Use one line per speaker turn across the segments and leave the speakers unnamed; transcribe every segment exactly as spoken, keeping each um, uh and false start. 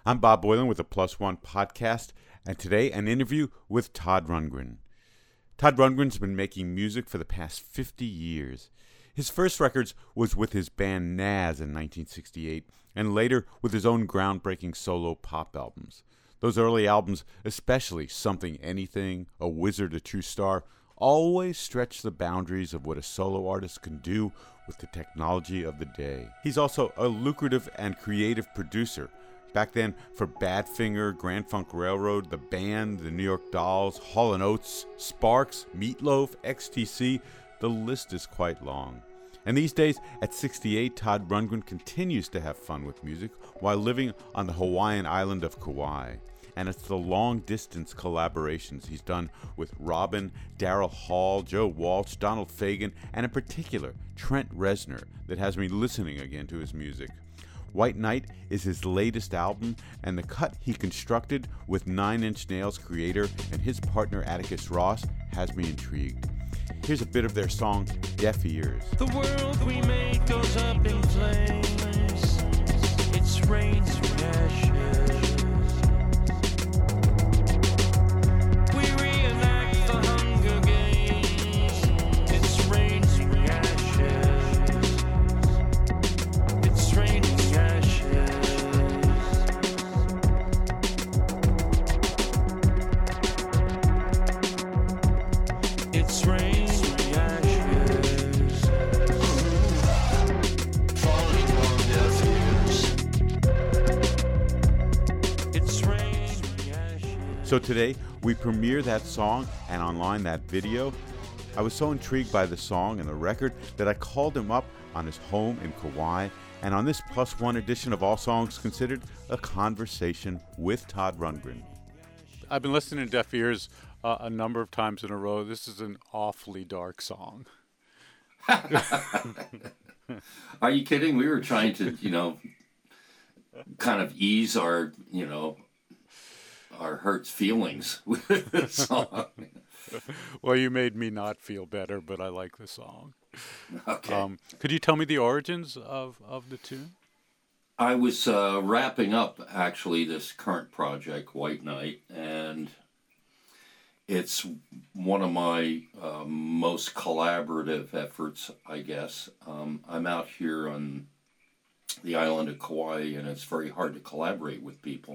I'm Bob Boylan with the Plus One Podcast, and today an interview with Todd Rundgren. Todd Rundgren's been making music for the past fifty years. His first records was with his band Nazz in nineteen sixty-eight, and later with his own groundbreaking solo pop albums. Those early albums, especially Something Anything, A Wizard, A True Star, always stretch the boundaries of what a solo artist can do with the technology of the day. He's also a lucrative and creative producer. Back then, for Badfinger, Grand Funk Railroad, The Band, the New York Dolls, Hall and Oates, Sparks, Meatloaf, X T C, the list is quite long. And these days, at sixty-eight, Todd Rundgren continues to have fun with music while living on the Hawaiian island of Kauai. And it's the long-distance collaborations he's done with Robin, Daryl Hall, Joe Walsh, Donald Fagen, and in particular, Trent Reznor, that has me listening again to his music. White Night is his latest album, and the cut he constructed with Nine Inch Nails creator and his partner Atticus Ross has me intrigued. Here's a bit of their song, Deaf Ears.
The world we made goes up in flames. It's rains and ashes. We reenact the Hunger Games. It's rains and ashes. It's raining ashes. It's raining.
So today, we premiere that song and online that video. I was so intrigued by the song and the record that I called him up on his home in Kauai, and on this Plus One edition of All Songs Considered, a conversation with Todd Rundgren. I've been listening to Deaf Ears uh, a number of times in a row. This is an awfully dark song.
Are you kidding? We were trying to, you know, kind of ease our, you know, our hurt feelings with this song.
Well, you made me not feel better, but I like the song.
Okay.
Um, could you tell me the origins of, of the tune?
I was uh, wrapping up, actually, this current project, White Night, and it's one of my uh, most collaborative efforts, I guess. Um, I'm out here on the island of Kauai, and it's very hard to collaborate with people.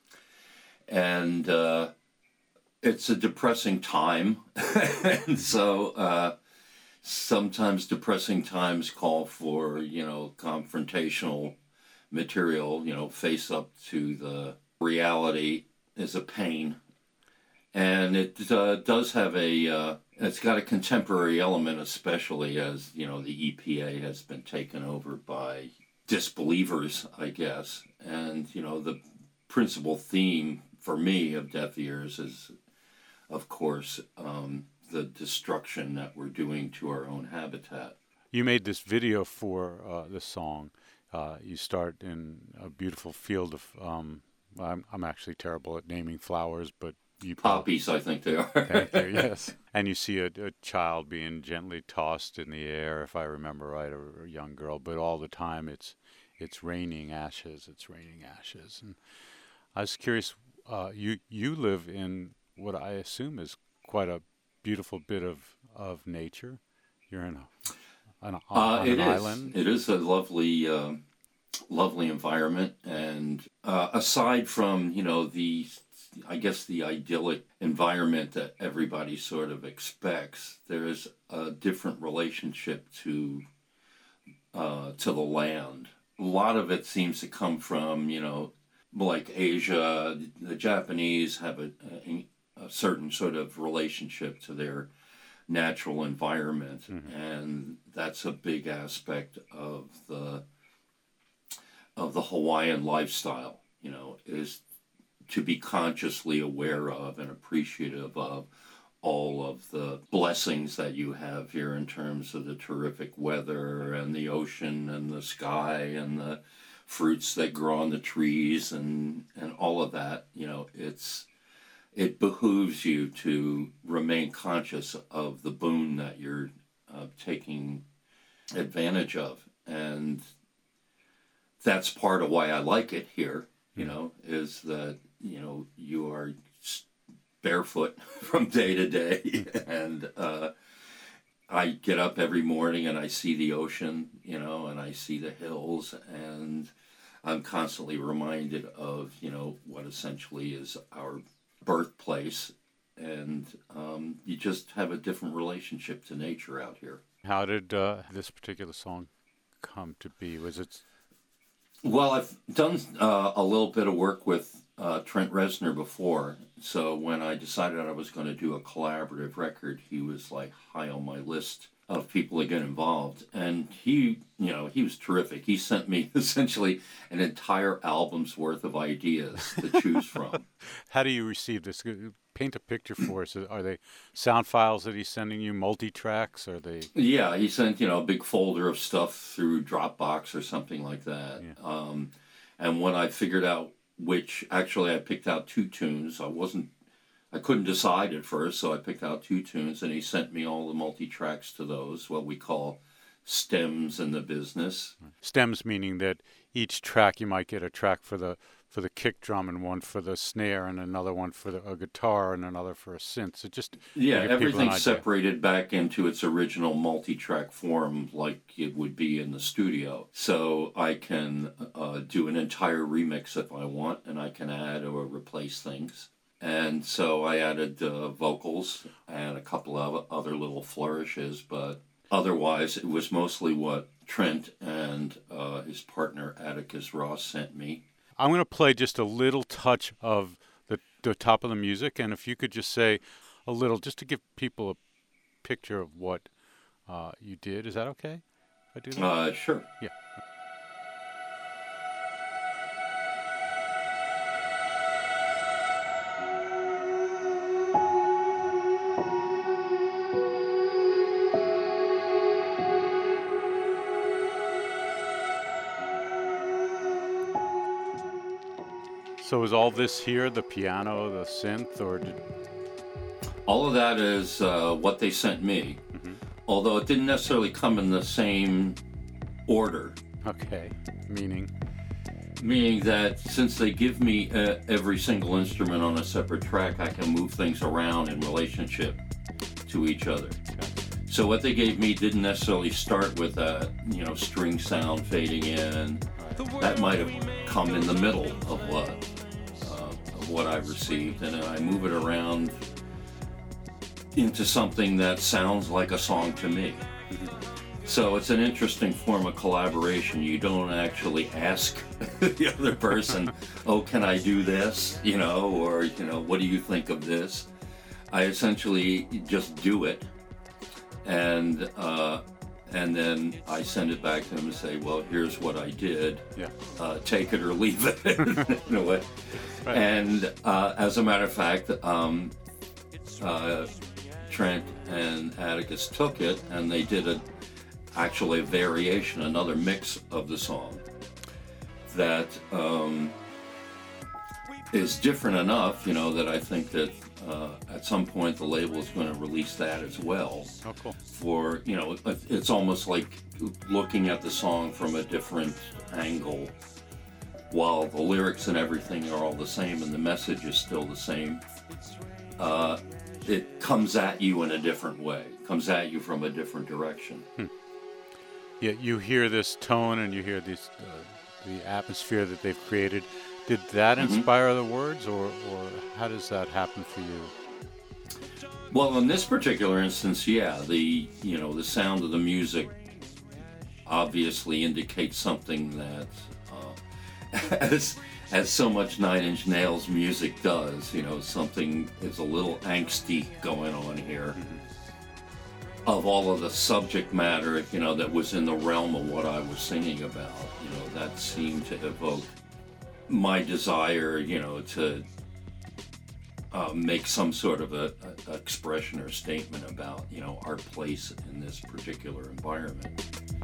And uh, it's a depressing time, and so uh, sometimes depressing times call for, you know, confrontational material, you know, face up to the reality is a pain. And it uh, does have a, uh, it's got a contemporary element, especially as, you know, the E P A has been taken over by disbelievers, I guess. And, you know, the principal theme for me of Deaf Ears is, of course, um, the destruction that we're doing to our own habitat.
You made this video for uh, the song. Uh, you start in a beautiful field of, um, I'm, I'm actually terrible at naming flowers, but you
Poppies, I think they are.
Thank you, yes. And you see a, a child being gently tossed in the air, if I remember right, or a young girl, but all the time it's it's raining ashes, it's raining ashes. And I was curious, uh, you you live in what I assume is quite a beautiful bit of, of nature. You're in a, an,
uh,
on
it
an
is.
island.
It is a lovely, uh, lovely environment, and uh, aside from, you know, the, I guess the idyllic environment that everybody sort of expects, there is a different relationship to uh, to the land. A lot of it seems to come from, you know, like Asia. The Japanese have a, a, a certain sort of relationship to their natural environment, mm-hmm. and that's a big aspect of the of the Hawaiian lifestyle. You know, is to be consciously aware of and appreciative of all of the blessings that you have here in terms of the terrific weather and the ocean and the sky and the fruits that grow on the trees and, and all of that. You know, it's it behooves you to remain conscious of the boon that you're uh, taking advantage of. And that's part of why I like it here. you know, is that, you know, you are barefoot from day to day. And uh, I get up every morning and I see the ocean, you know, and I see the hills, and I'm constantly reminded of, you know, what essentially is our birthplace. And um, you just have a different relationship to nature out here.
How did uh, this particular song come to be? Was it?
Well, I've done uh, a little bit of work with uh, Trent Reznor before. So when I decided I was going to do a collaborative record, he was like high on my list of people to get involved. And he, you know, he was terrific. He sent me essentially an entire album's worth of ideas to choose from.
How do you receive this? Paint a picture for us. Are they sound files that he's sending you, multi-tracks? Are they?
Yeah, he sent, you know, a big folder of stuff through Dropbox or something like that.
Yeah.
Um, and when I figured out which, actually I picked out two tunes. I wasn't, I couldn't decide at first, so I picked out two tunes, and he sent me all the multi-tracks to those, what we call stems in the business.
Stems meaning that each track, you might get a track for the for the kick drum and one for the snare and another one for the, a guitar and another for a synth. So just
yeah,
give people an
everything's
idea.
separated back into its original multi-track form like it would be in the studio. So I can uh, do an entire remix if I want, and I can add or replace things. And so I added uh, vocals and a couple of other little flourishes, but otherwise it was mostly what Trent and uh, his partner Atticus Ross sent me.
I'm going to play just a little touch of the, the top of the music, and if you could just say a little, just to give people a picture of what uh, you did. Is that okay if I do that?
Uh, sure.
Yeah. So is all this here, the piano, the synth, or did...
All of that is uh, what they sent me,
mm-hmm.
although it didn't necessarily come in the same order.
Okay, meaning?
Meaning that since they give me uh, every single instrument on a separate track, I can move things around in relationship to each other.
Okay.
So what they gave me didn't necessarily start with a, you know, string sound fading in.
Right.
That might have come in the middle of what uh, of what I received, and I move it around into something that sounds like a song to me. So it's an interesting form of collaboration. You don't actually ask the other person, oh, can I do this? You know, or, you know, what do you think of this? I essentially just do it, and uh, and then I send it back to him and say, well, here's what I did.
Yeah.
Uh, take it or leave it, in a way.
Right.
And uh, as a matter of fact, um, uh, Trent and Atticus took it, and they did a actually a variation, another mix of the song that um, is different enough, you know, that I think that uh, at some point the label is going to release that as well.
Oh, cool.
For, you know, it's almost like looking at the song from a different angle, while the lyrics and everything are all the same and the message is still the same. Uh, it comes at you in a different way, comes at you from a different direction.
Hmm. Yeah, you hear this tone and you hear this, uh, the atmosphere that they've created. Did that
Mm-hmm.
inspire the words, or, or how does that happen for you?
Well, in this particular instance, yeah, the you know the sound of the music obviously indicates something that, uh, as as so much Nine Inch Nails music does, you know, something is a little angsty going on here.
Mm-hmm.
Of all of the subject matter, you know, that was in the realm of what I was singing about, you know, that seemed to evoke my desire, you know, to uh, make some sort of a, a expression or statement about, you know, our place in this particular environment.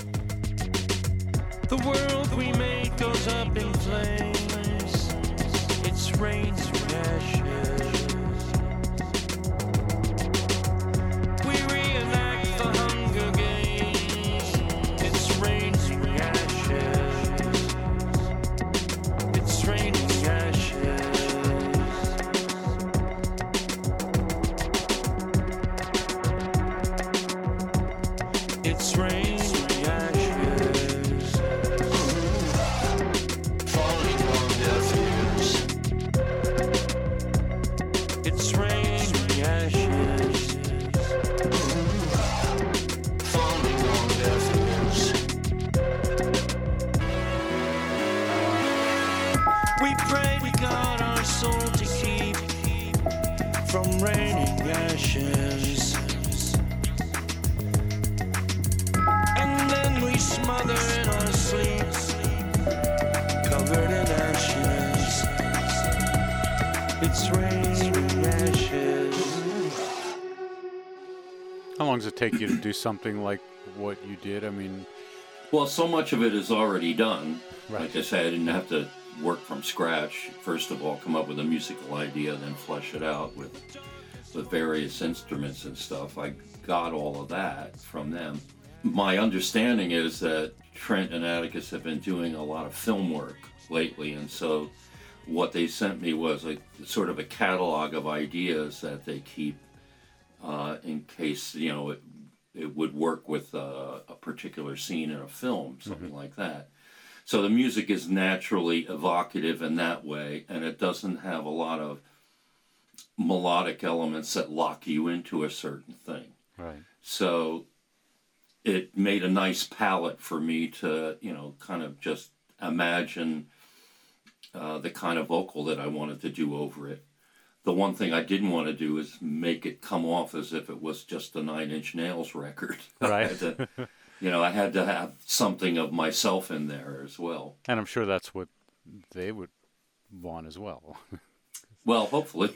The world we made goes up in flames. It's rains to ashes. We reenact the Hunger Games. It's rains to ashes. It's raining pray to God our soul to keep from raining ashes. And then we smother in our sleep, covered in ashes. It's raining ashes.
How long does it take you to do something like what you did? I mean,
Well, so much of it is already done.
Right.
Like I said, I didn't have to work from scratch. First of all, come up with a musical idea, then flesh it out with with various instruments and stuff. I got all of that from them. My understanding is that Trent and Atticus have been doing a lot of film work lately, and so what they sent me was a sort of a catalog of ideas that they keep uh, in case, you know, it, it would work with uh, a particular scene in a film, something like that. So the music is naturally evocative in that way, and it doesn't have a lot of melodic elements that lock you into a certain thing.
right.
So it made a nice palette for me to, you know, kind of just imagine uh, the kind of vocal that I wanted to do over it. The one thing I didn't want to do is make it come off as if it was just a Nine Inch Nails record. I
Right.
had to, you know, I had to have something of myself in there as well.
And I'm sure that's what they would want as well.
Well, hopefully.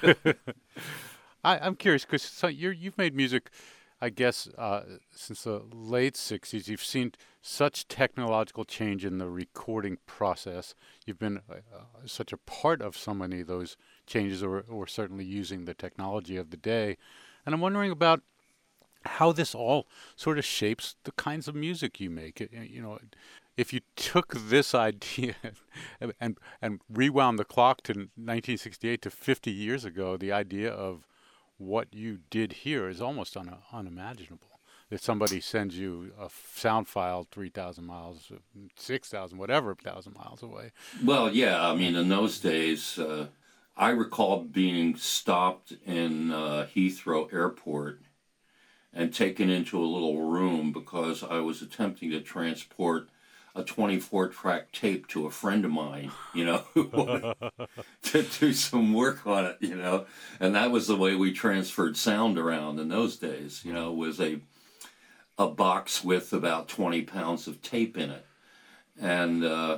I, I'm curious because so you're, you've made music, I guess, uh, since the late sixties. You've seen such technological change in the recording process. You've been uh, such a part of so many of those changes, or, or certainly using the technology of the day. And I'm wondering about how this all sort of shapes the kinds of music you make. It- You know, if you took this idea and, and and rewound the clock to nineteen sixty-eight to fifty years ago, the idea of what you did here is almost un, unimaginable. If somebody sends you a f- sound file three thousand miles, six thousand, whatever thousand miles away.
Well, yeah, I mean, in those days, uh, I recall being stopped in uh, Heathrow Airport and taken into a little room because I was attempting to transport a twenty-four track tape to a friend of mine, you know, who wanted to do some work on it, you know. And that was the way we transferred sound around in those days, you know, was a a box with about twenty pounds of tape in it. And uh,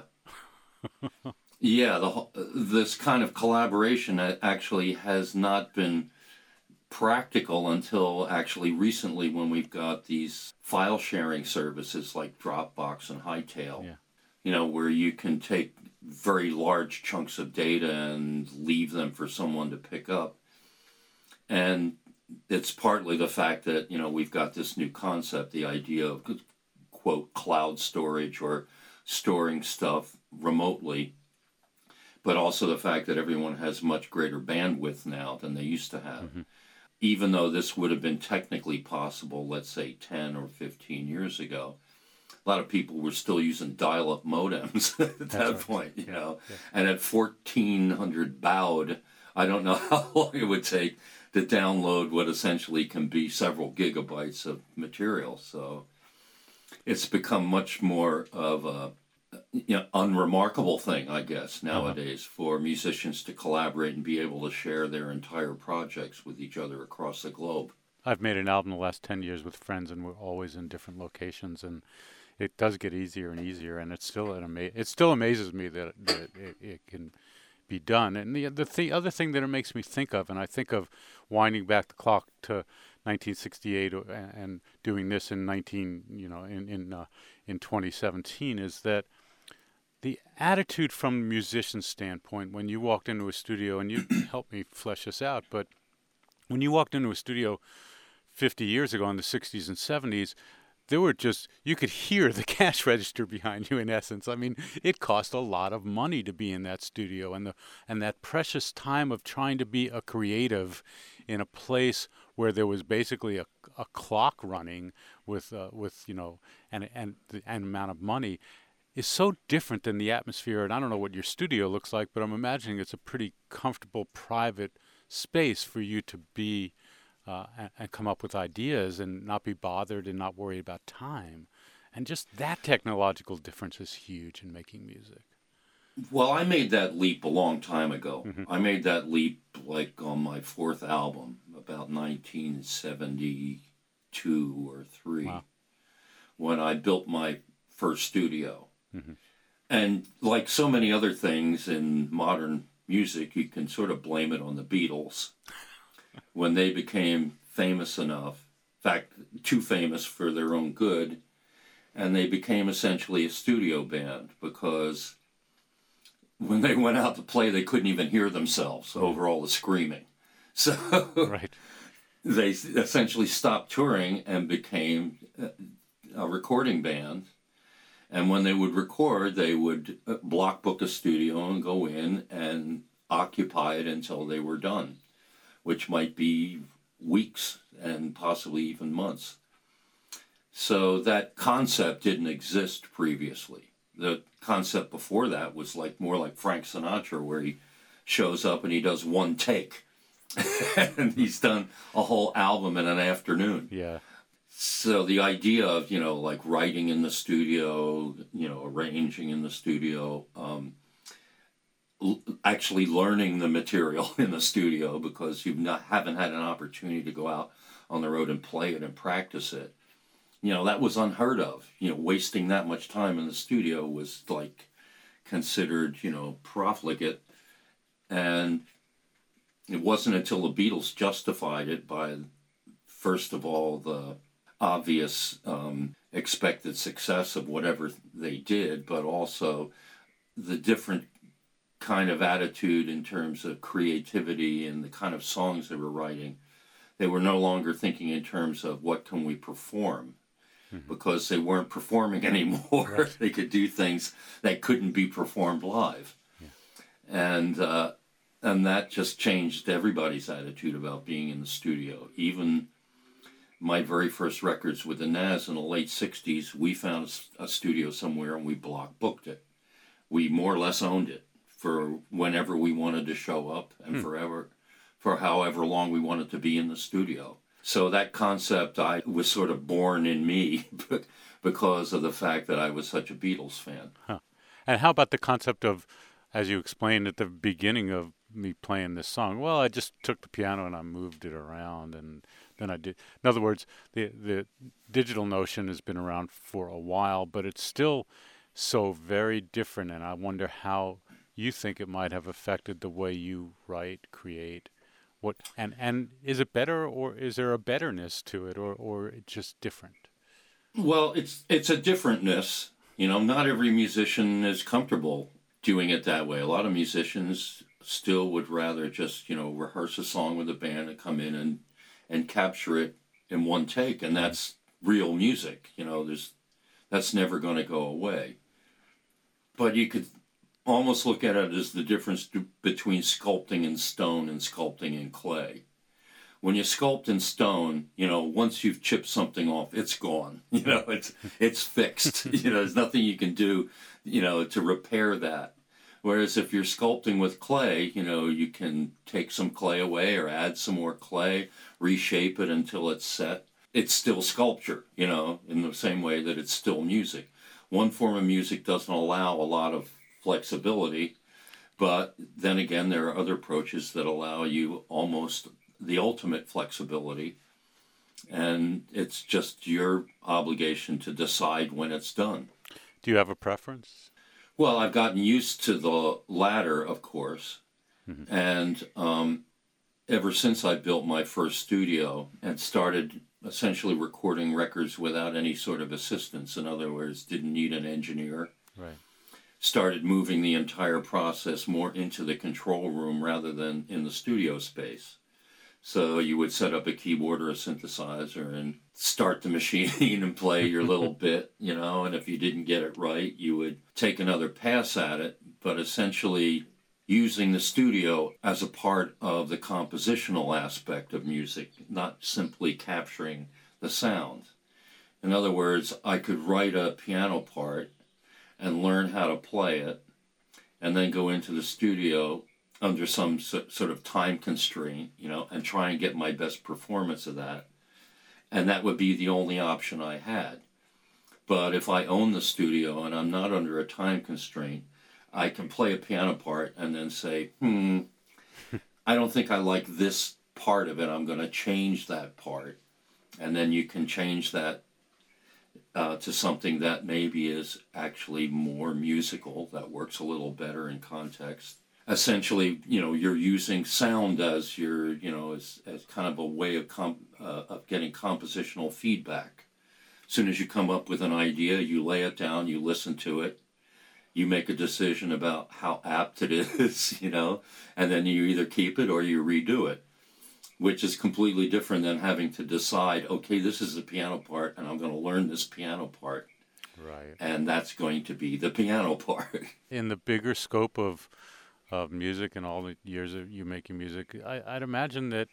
yeah, the whole- this kind of collaboration actually has not been practical until actually recently, when we've got these file sharing services like Dropbox and Hightail,
Yeah.
you know, where you can take very large chunks of data and leave them for someone to pick up. And it's partly the fact that, you know, we've got this new concept, the idea of, quote, cloud storage or storing stuff remotely, but also the fact that everyone has much greater bandwidth now than they used to have.
Mm-hmm.
Even though this would have been technically possible, let's say ten or fifteen years ago, a lot of people were still using dial-up modems at that
right.
point, you know.
yeah.
And at fourteen hundred baud, I don't know how long it would take to download what essentially can be several gigabytes of material. So it's become much more of a, you know, unremarkable thing, I guess, nowadays for musicians to collaborate and be able to share their entire projects with each other across the globe.
I've made an album the last ten years with friends, and we're always in different locations, and it does get easier and easier, and it's still an ama- it still amazes me that, that it, it can be done. And the the th- other thing that it makes me think of, and I think of winding back the clock to nineteen sixty-eight or, and, and doing this in nineteen you know in in uh, in twenty seventeen, is that the attitude from the musician's standpoint, when you walked into a studio, and you helped me flesh this out, but when you walked into a studio fifty years ago in the sixties and seventies, there were just, you could hear the cash register behind you, in essence. I mean, it cost a lot of money to be in that studio, and the and that precious time of trying to be a creative in a place where there was basically a, a clock running with uh, with you know and and the and amount of money is so different than the atmosphere. And I don't know what your studio looks like, but I'm imagining it's a pretty comfortable, private space for you to be uh, and, and come up with ideas and not be bothered and not worry about time. And just that technological difference is huge in making music.
Well, I made that leap a long time ago. Mm-hmm. I made that leap like on my fourth album, about nineteen seventy-two or three, wow. when I built my first studio. Mm-hmm. And like so many other things in modern music, you can sort of blame it on the Beatles. When they became famous enough, in fact, too famous for their own good, and they became essentially a studio band because when they went out to play, they couldn't even hear themselves over all the screaming. So
right.
they essentially stopped touring and became a recording band. And when they would record, they would block book a studio and go in and occupy it until they were done, which might be weeks and possibly even months. So that concept didn't exist previously. The concept before that was like more like Frank Sinatra, where he shows up and he does one take. And he's done a whole album in an afternoon.
Yeah.
So the idea of, you know, like writing in the studio, you know, arranging in the studio, um, l- actually learning the material in the studio because you not haven't had an opportunity to go out on the road and play it and practice it. You know, that was unheard of. You know, wasting that much time in the studio was like considered, you know, profligate. And it wasn't until the Beatles justified it by, first of all, the obvious um, expected success of whatever they did, but also the different kind of attitude in terms of creativity and the kind of songs they were writing. They were no longer thinking in terms of what can we perform, mm-hmm. because they weren't performing anymore. Right. They could do things that couldn't be performed live. Yeah. And uh, and that just changed everybody's attitude about being in the studio. Even my very first records with the Nazz in the late sixties, we found a studio somewhere and we block booked it. We more or less owned it for whenever we wanted to show up and hmm. forever, for however long we wanted to be in the studio. So that concept I was sort of born in me because of the fact that I was such a Beatles fan.
Huh. And how about the concept of, as you explained at the beginning of me playing this song, well, I just took the piano and I moved it around and then I did. In other words, the the digital notion has been around for a while, but it's still so very different. And I wonder how you think it might have affected the way you write, create. What and, and is it better, or is there a betterness to it, or or it's just different?
Well, it's it's a differentness. You know, not every musician is comfortable doing it that way. A lot of musicians still would rather just, you know, rehearse a song with a band and come in and and capture it in one take, and that's real music. You know, there's that's never going to go away. But you could almost look at it as the difference between sculpting in stone and sculpting in clay. When you sculpt in stone, you know, once you've chipped something off, it's gone. You know, it's it's fixed. You know, there's nothing you can do, you know, to repair that. Whereas if you're sculpting with clay, you know, you can take some clay away or add some more clay, reshape it until it's set. It's still sculpture, you know, in the same way that it's still music. One form of music doesn't allow a lot of flexibility, but then again, there are other approaches that allow you almost the ultimate flexibility, and it's just your obligation to decide when it's done.
Do you have a preference?
Well, I've gotten used to the latter, of course, mm-hmm. and um, ever since I built my first studio and started essentially recording records without any sort of assistance, in other words, didn't need an engineer,
right.
started moving the entire process more into the control room rather than in the studio space. So you would set up a keyboard or a synthesizer and start the machine and play your little bit, you know, and if you didn't get it right, you would take another pass at it, but essentially using the studio as a part of the compositional aspect of music, not simply capturing the sound. In other words, I could write a piano part and learn how to play it, and then go into the studio under some so, sort of time constraint, you know, and try and get my best performance of that. And that would be the only option I had. But if I own the studio and I'm not under a time constraint, I can play a piano part and then say, hmm, I don't think I like this part of it. I'm going to change that part. And then you can change that uh, to something that maybe is actually more musical, that works a little better in context. Essentially, you know, you're using sound as your, you know, as, as kind of a way of comp, uh, of getting compositional feedback. As soon as you come up with an idea, you lay it down, you listen to it, you make a decision about how apt it is, you know, and then you either keep it or you redo it, which is completely different than having to decide, okay, this is the piano part, and I'm going to learn this piano part.
Right.
And that's going to be the piano part.
In the bigger scope of of music and all the years of you making music, I, I'd imagine that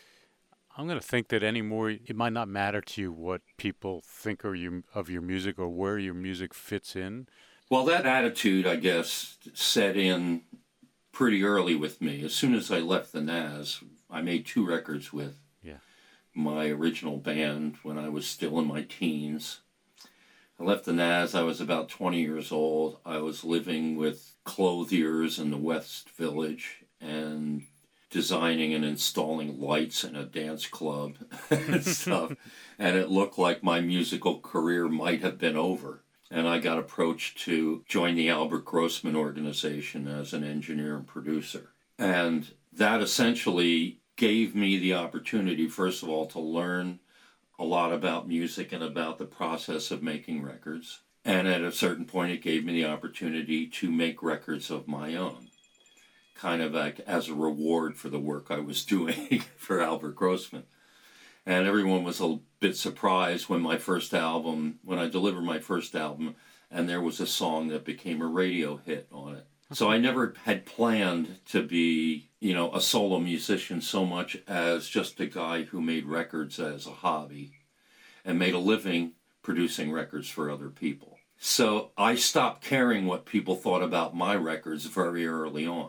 I'm going to think that anymore it might not matter to you what people think of your, of your music or where your music fits in.
Well, that attitude, I guess, set in pretty early with me. As soon as I left the Nazz, I made two records with
yeah.
my original band when I was still in my teens. I left the Nazz, I was about twenty years old. I was living with clothiers in the West Village and designing and installing lights in a dance club and stuff. And it looked like my musical career might have been over. And I got approached to join the Albert Grossman organization as an engineer and producer. And that essentially gave me the opportunity, first of all, to learn a lot about music and about the process of making records. And at a certain point, it gave me the opportunity to make records of my own, kind of like as a reward for the work I was doing for Albert Grossman. And everyone was a bit surprised when my first album, when I delivered my first album, and there was a song that became a radio hit on it. So I never had planned to be, you know, a solo musician so much as just a guy who made records as a hobby and made a living producing records for other people. So I stopped caring what people thought about my records very early on.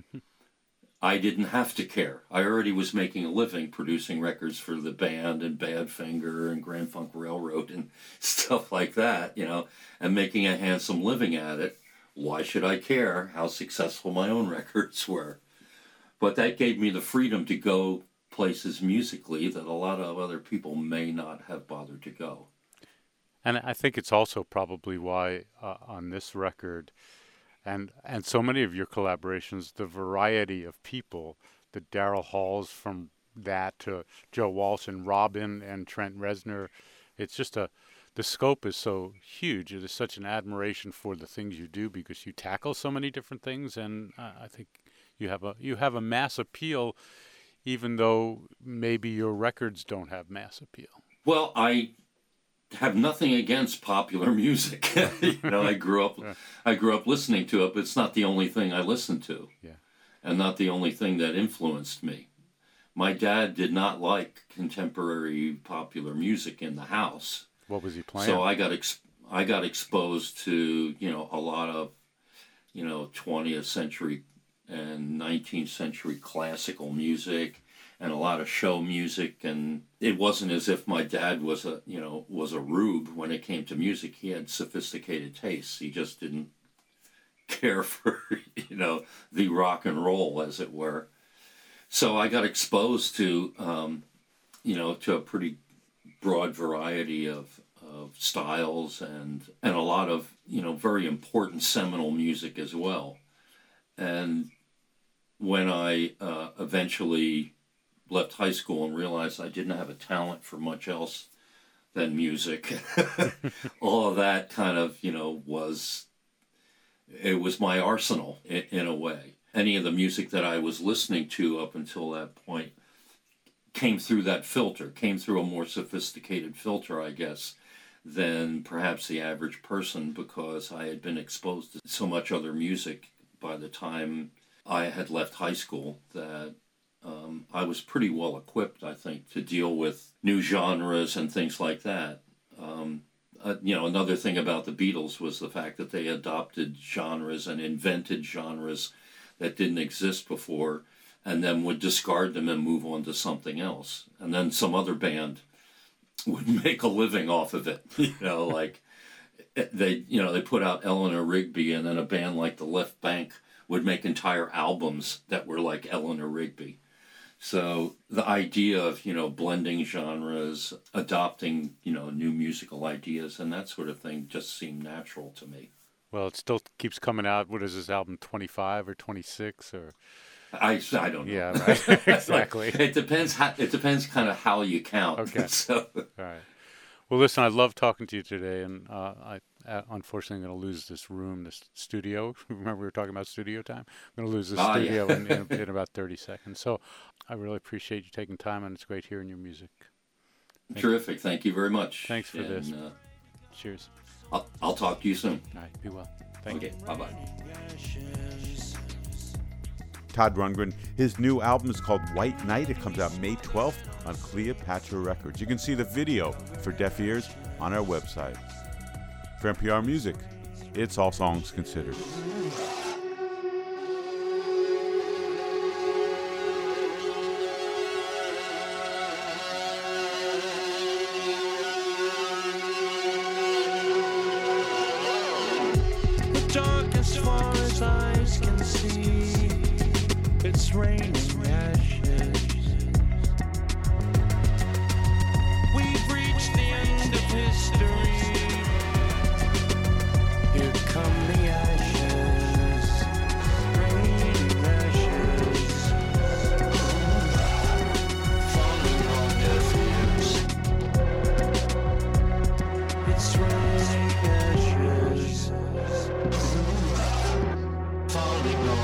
I didn't have to care. I already was making a living producing records for the band and Badfinger and Grand Funk Railroad and stuff like that, you know, and making a handsome living at it. Why should I care how successful my own records were? But that gave me the freedom to go places musically that a lot of other people may not have bothered to go.
And I think it's also probably why uh, on this record and and so many of your collaborations, the variety of people, the Daryl Halls from that to Joe Walsh and Robin and Trent Reznor, it's just a, the scope is so huge. It is such an admiration for the things you do because you tackle so many different things, and uh, I think you have a you have a mass appeal, even though maybe your records don't have mass appeal.
Well, I have nothing against popular music. you know, I grew up, I grew up listening to it, but it's not the only thing I listened to,
yeah,
and not the only thing that influenced me. My dad did not like contemporary popular music in the house.
What was he playing?
So I got ex- I got exposed to, you know, a lot of, you know, twentieth century and nineteenth century classical music and a lot of show music. And it wasn't as if my dad was a, you know, was a rube when it came to music. He had sophisticated tastes. He just didn't care for, you know, the rock and roll, as it were. So I got exposed to, um, you know, to a pretty broad variety of, of styles and and a lot of, you know, very important seminal music as well. And when I uh, eventually left high school and realized I didn't have a talent for much else than music, all of that kind of, you know, was, it was my arsenal in, in a way. Any of the music that I was listening to up until that point came through that filter, came through a more sophisticated filter, I guess, than perhaps the average person, because I had been exposed to so much other music by the time I had left high school that um, I was pretty well equipped, I think, to deal with new genres and things like that. Um, uh, you know, another thing about the Beatles was the fact that they adopted genres and invented genres that didn't exist before, and then would discard them and move on to something else. And then some other band would make a living off of it. You know, like, they, you know, they put out Eleanor Rigby, and then a band like the Left Bank would make entire albums that were like Eleanor Rigby. So the idea of, you know, blending genres, adopting, you know, new musical ideas and that sort of thing just seemed natural to me.
Well, it still keeps coming out. What is this album, twenty-five or twenty-six or?
I, I don't know.
Yeah, right. Exactly.
It depends how, it depends kind of how you count.
Okay.
So.
All right. Well, listen, I love talking to you today, and uh, I uh, unfortunately I'm going to lose this room, this studio. Remember we were talking about studio time? I'm going to lose this
Ah,
studio
yeah.
in, in, in about thirty seconds. So I really appreciate you taking time, and it's great hearing your music. Thank
Terrific. You. Thank you very much.
Thanks for
and,
this.
Uh,
Cheers.
I'll, I'll talk to you soon.
All right. Be well. Thank
Okay.
you.
Bye-bye.
Todd Rundgren. His new album is called White Night. It comes out May twelfth on Cleopatra Records. You can see the video for deaf ears on our website. For N P R Music, it's All Songs Considered.
The dark as far as eyes can see, it's raining ashes. We've reached the end of history. Here come the ashes, raining ashes, falling on deaf ears. It's raining ashes, falling on